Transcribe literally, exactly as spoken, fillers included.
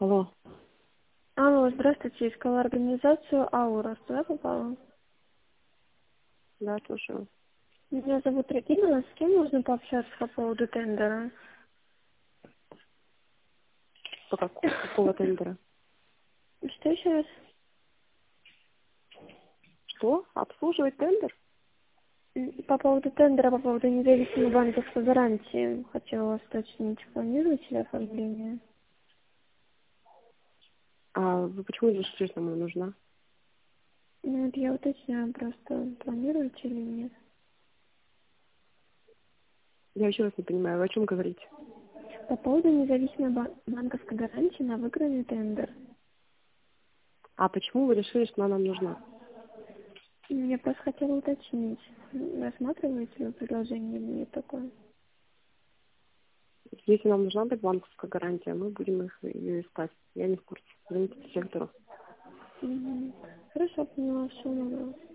Алло. Алло, здравствуйте, искала организацию «Аура». Туда попала? Да, слушаю. Меня зовут Регина. С кем можно пообщаться по поводу тендера? По как- какого тендера? Что еще раз? Что? Обслуживать тендер? М, По поводу тендера, по поводу независимой банковской гарантии. Хотела вас уточнить, планируете ли оформление? А вы почему решили, что мне нужна? Ну, вот я уточняю просто, планируете или нет. Я еще раз не понимаю, вы о чем говорите? По поводу независимой ба- банковской гарантии на выигранный тендер. А почему вы решили, что она нам нужна? М, Я просто хотела уточнить, м, рассматриваете ли предложение или нет такое? Если нам нужна так банковская гарантия, мы будем их ее искать. Я не в курсе. Звоните по сектору. Мгм. Хорошо, поняла, все, доброго.